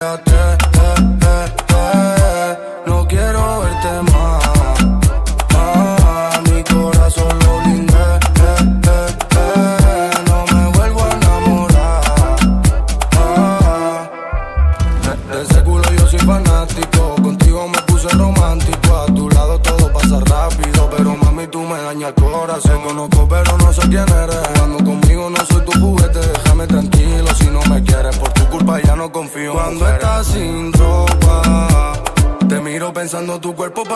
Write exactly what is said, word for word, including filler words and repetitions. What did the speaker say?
eh, eh, eh, no quiero verte más. Ah, mi corazón lo blindé, eh, eh, eh, no me vuelvo a enamorar. Ah, de, de ese culo yo soy fanático, contigo me puse romántico. A tu lado todo pasa rápido, pero mami tú me dañas el corazón. Te conozco pero no sé quién eres, jugando conmigo no soy tu juguete. Déjame tranquilo si no me quieres, por tu culpa ya no confío. Cuando estás sin ropa, te miro pensando tu cuerpo.